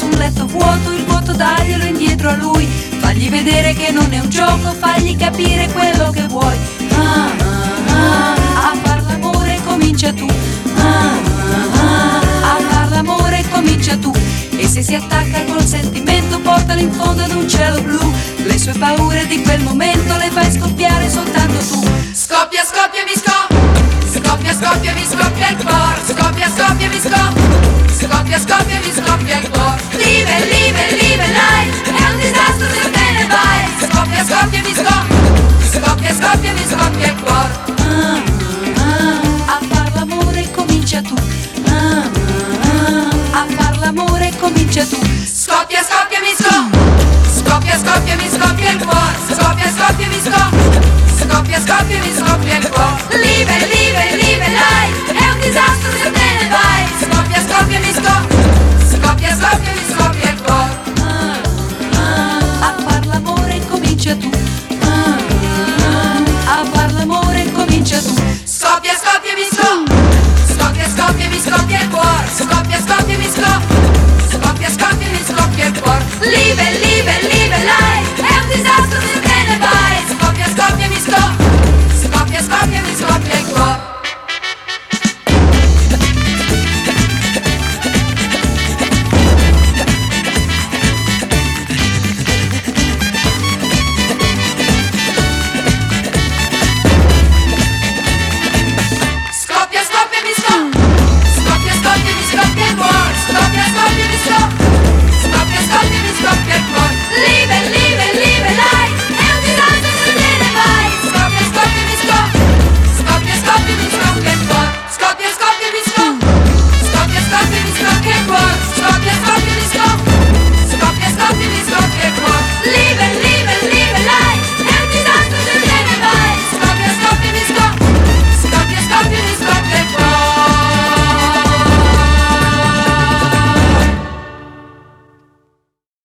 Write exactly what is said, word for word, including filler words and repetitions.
su un letto vuoto, il vuoto daglielo indietro a lui. Fagli vedere che non è un gioco, fagli capire quello che vuoi. Ah, ah, ah, a far l'amore comincia tu. Ah, ah, ah, a far l'amore comincia tu. E se si attacca col sentimento, portalo in fondo ad un cielo blu. Le sue paure di quel momento